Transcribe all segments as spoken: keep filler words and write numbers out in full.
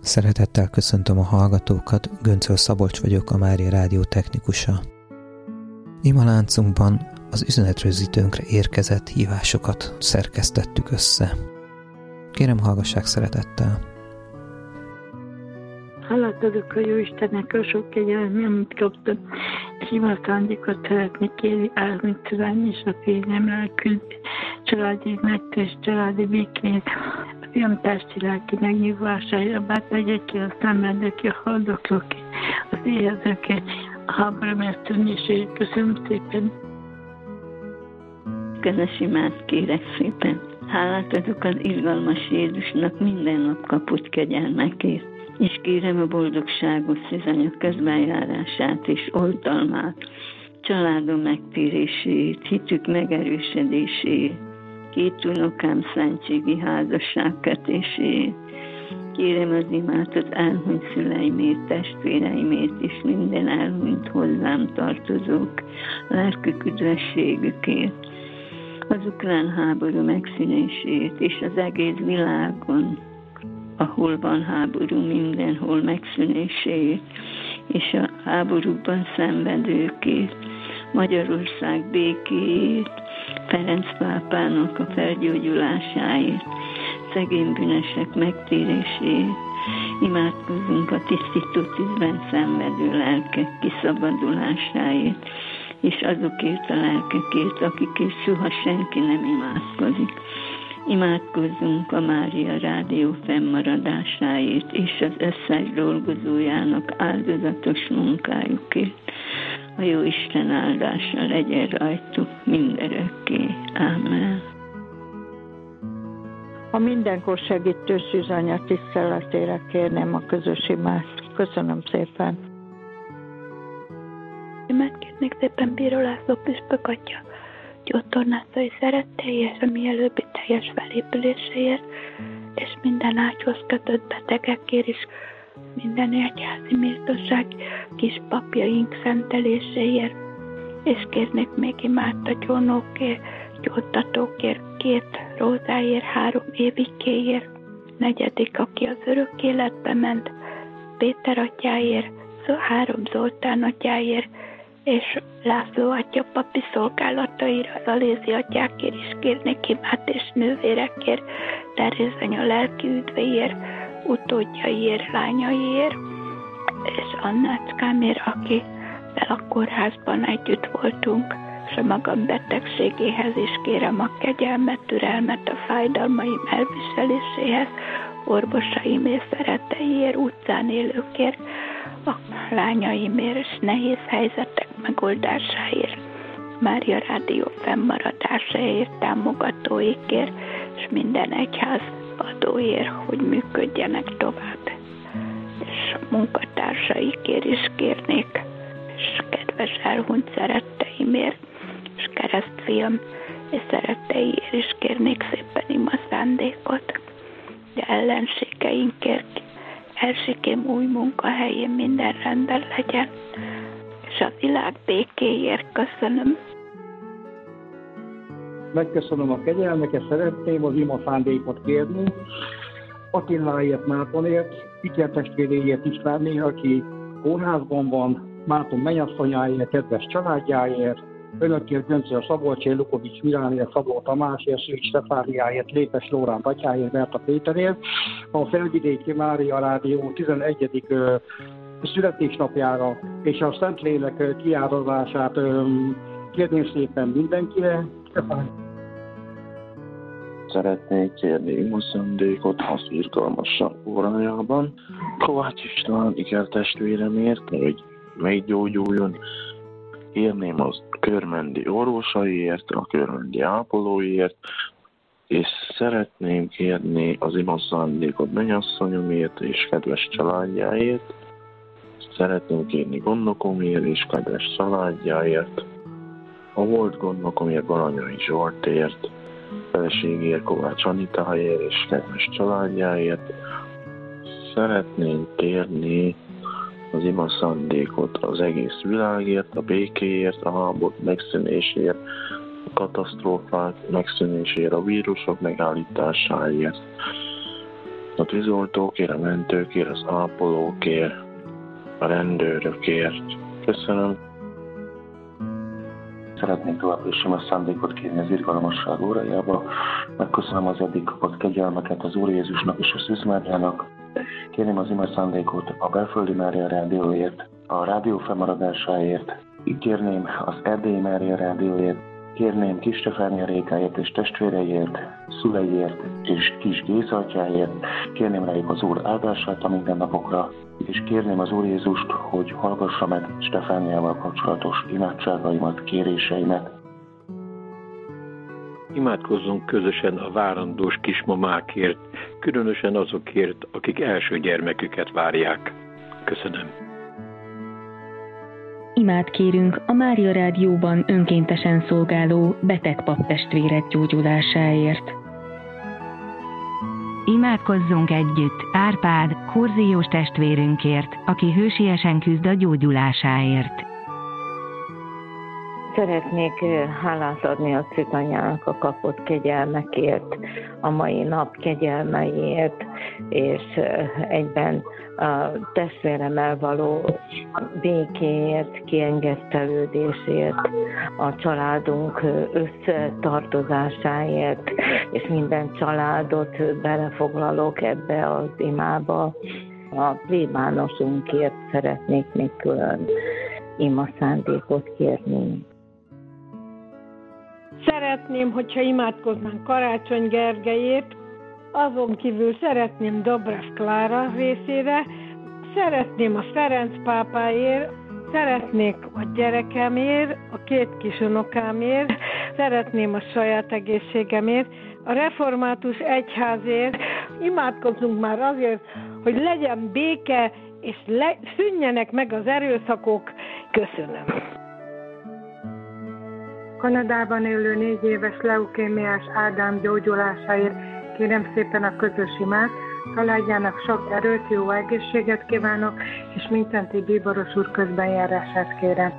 Szeretettel köszöntöm a hallgatókat, Göncöl Szabolcs vagyok, a Mária Rádió technikusa. Imaláncunkban az üzenetrögzítőnkre érkezett hívásokat szerkesztettük össze. Kérem, hallgassák szeretettel! Hálát adok a Jóistennek a sok kegyelem, amit kaptam, és imaszándékot szeretnék kérni, ázni talán és a fényemről küldni, családi megtörés, családi békét, a fiam testi lelki megnyugvására, bár egyébként a szenvedőké, a haldoklóké, az éhezőké, a háború megszűnéséért. Köszönöm szépen! Közös imát kérek szépen! Hálát adok az irgalmas Jézusnak minden nap kapott kegyelmekért, és kérem a boldogságos szizanya közbenjárását és oltalmát, családom megtérését, hitük megerősödését, két unokám szentségi házasságkötését. Kérem az imát az elhunyt szüleimért, testvéreimért és minden elhunyt hozzám tartozók lelkük üdvességükért, az ukrán háború megszűnését és az egész világon, ahol van háború, mindenhol megszűnéséért, és a háborúban szenvedőkért, Magyarország békéért, Ferenc pápának a felgyógyulásáért, szegény bűnösek megtéréséért, imádkozzunk a tisztító tűzben szenvedő lelkek kiszabadulásáért, és azokért a lelkekért, akikért soha senki nem imádkozik. Imádkozzunk a Mária Rádió fennmaradásáért és az összes dolgozójának áldozatos munkájukért. A Jóisten áldása legyen rajtuk mindörökké. Ámen. A mindenkor segítő Szűzanya tiszteletére kérném a közös imát. Köszönöm szépen. Imát kérnék szépen Bíró László püspök atya gyógytornászai szerettéért, a mielőbbi teljes felépüléséért, és minden ágyhoz kötött betegekért is, minden egyházi méltóság kis papjaink szenteléséért, és kérnék még imát a gyónókért, gyógytatókért, két rózáért, három évikéért, negyedik, aki az örök életbe ment, Péter atyáért, három Zoltán atyáért, és László atya papi szolgálataira, az Alézi atyákért is kérnék imát, és nővérekért, Terézanya lelki üdvéért, utódjaiért, lányaiért, és Annácskámért, aki a kórházban együtt voltunk, és a magam betegségéhez is kérem a kegyelmet, türelmet a fájdalmaim elviseléséhez, orvosaim és szeretteiért, utcán élőkért, a lányaimért és nehéz helyzetek megoldásáért, Mária Rádió fennmaradásáért, támogatóikért, és minden egyház adóért, hogy működjenek tovább. És a munkatársaikért is kérnék, és kedves elhunyt szeretteimért, és keresztfiam és szeretteiért is kérnék szépen ima szándékot, de ellenségeinkért, elsikém új munkahelyén minden rendben legyen, és a világ békéért köszönöm. Megköszönöm a kegyelmeket, szeretném az ima szándékot kérni, Attiláért, Mártonért, ikertestvéréért Istvánnél, aki kórházban van, Márton mennyasszonyáért, kedves családjáért, önökért, Göncöl Szabolcsért, Lukovics Milánért, Szabó Tamásért, Szűcs Stefániáért, Lépes Lóránt atyáért, Berta Péterért, a Felvidéki Mária Rádió tizenegyedik Uh, születésnapjára és a Szentlélek kiáradását uh, kérném szépen mindenkire. Szeretnék kérni imaszándékot az irgalmasság órájában Kovács István ikertestvéremért, hogy meggyógyuljon. Kérném az körmendi orvosaiért, a körmendi ápolóiért, és szeretném kérni az imaszándékot mennyasszonyomért és kedves családjáért. Szeretném kérni gondnokomért és kedves családjáért, a volt gondnokomért Baranyai Zsoltért, feleségért Kovács Anitáért és kedves családjáért. Szeretném kérni az imaszándékot az egész világért, a békéért, a háború megszűnéséért, a katasztrófák megszűnéséért, a vírusok megállításáért. a tűzoltókért, a mentőkért, az ápolókért, a rendőrökért. Köszönöm. Szeretnék továbbra is sima szándékot kérni az irgalmasság órájába. Megköszönöm az eddig kapott kegyelmeket az Úr Jézusnak és a Szűz Máriának. Kérném az ima szándékot a Belföldi Mária Rádióért, a rádió fennmaradásáért. Kérném az Erdélyi Mária Rádióért. Kérném Kis Stefánia Rékáért és testvéreiért, szüleiért és Kis Gézatyáért. Kérném rájuk az Úr áldását a mindennapokra, és kérném az Úr Jézust, hogy hallgassa meg Stefániával kapcsolatos imádságaimat, kéréseimet. Imádkozzunk közösen a várandós kismamákért, különösen azokért, akik első gyermeküket várják. Köszönöm. Imát kérünk a Mária Rádióban önkéntesen szolgáló beteg paptestvérek gyógyulásáért. Imádkozzunk együtt Árpád, korziós testvérünkért, aki hősiesen küzd a gyógyulásáért. Szeretnék hálát adni a Szűzanyának a kapott kegyelmekért, a mai nap kegyelmeiért, és egyben a testvéremmel való békéért, kiengesztelődésért, a családunk összetartozásáért, és minden családot belefoglalok ebbe az imába. A plébánosunkért szeretnék még külön ima szándékot kérni. Szeretném, hogyha imádkoznánk Karácsony Gergelyért, azon kívül szeretném Dobrev Klára részére, szeretném a Ferenc pápáért, szeretnék a gyerekemért, a két kis unokámért, szeretném a saját egészségemért, a református egyházért, imádkozzunk már azért, hogy legyen béke, és le, szűnjenek meg az erőszakok. Köszönöm. Kanadában élő négy éves leukémiás Ádám gyógyulásáért kérem szépen a közös imát, családjának sok erőt, jó egészséget kívánok, és Mincenti Bíboros úr közbenjárását kérem.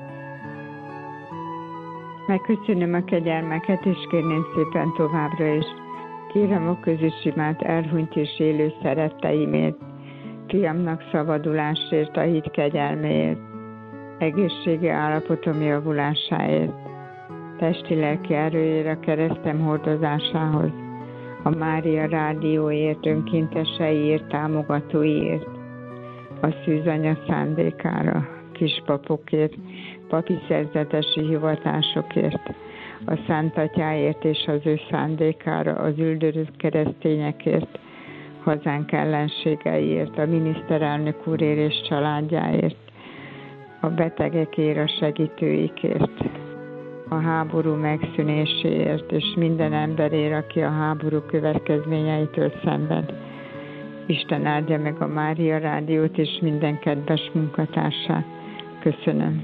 Megköszönöm a kegyelmeket, és kérném szépen továbbra is. Kérem a közös imát elhunyt és élő szeretteimért, fiamnak szabadulásért, a hit kegyelméért, egészségi állapotom javulásáért, testi-lelki erőért a keresztem hordozásához, a Mária Rádióért, önkénteseiért, támogatóiért, a Szűzanya szándékára, kispapokért, papi szerzetesi hivatásokért, a Szent Atyáért és az ő szándékára, az üldözött keresztényekért, hazánk ellenségeiért, a miniszterelnök úrért és családjáért, a betegekért, a segítőikért, a háború megszűnéséért, és minden emberért, aki a háború következményeitől szenved. Isten áldja meg a Mária Rádiót és minden kedves munkatársát. Köszönöm.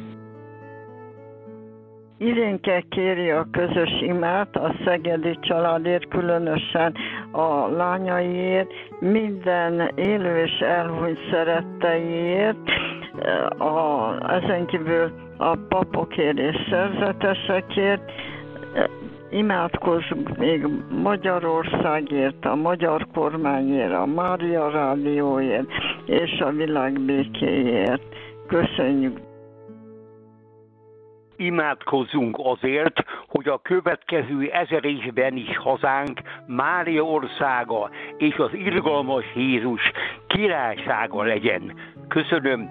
Irénke kéri a közös imát a szegedi családért, különösen a lányaiért, minden élő és elhunyt szeretteiért, a, ezen kívül a papokért és szerzetesekért. Imádkozzunk még Magyarországért, a magyar kormányért, a Mária Rádióért és a világ békéért. Köszönjük! Imádkozzunk azért, hogy a következő ezer évben is hazánk, Mária országa és az irgalmas Jézus királysága legyen. Köszönöm.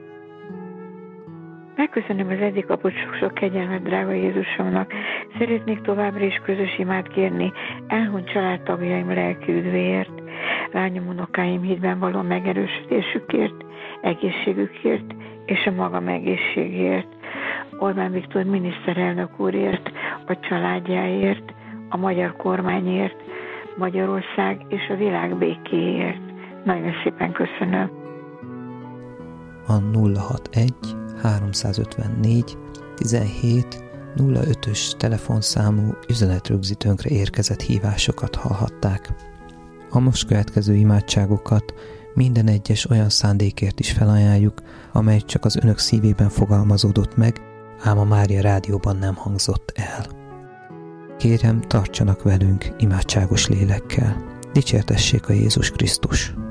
Megköszönöm az eddig kapott sok-sok kegyelmet, drága Jézusomnak. Szeretnék továbbra is közös imát kérni elhunyt családtagjaim lelki üdvéért, lányom, unokáim hitben való megerősítésükért, egészségükért és a magam egészségért. Orbán Viktor miniszterelnök úrért, a családjáért, a magyar kormányért, Magyarország és a világ békéért. Nagyon szépen köszönöm. A nulla hatvanegy háromszázötvennégy tizenhét nulla ötös telefonszámú üzenetrögzítőnkre érkezett hívásokat hallhatták. A most következő imádságokat minden egyes olyan szándékért is felajánljuk, amely csak az önök szívében fogalmazódott meg, ám a Mária Rádióban nem hangzott el. Kérem, tartsanak velünk imádságos lélekkel. Dicsértessék a Jézus Krisztus!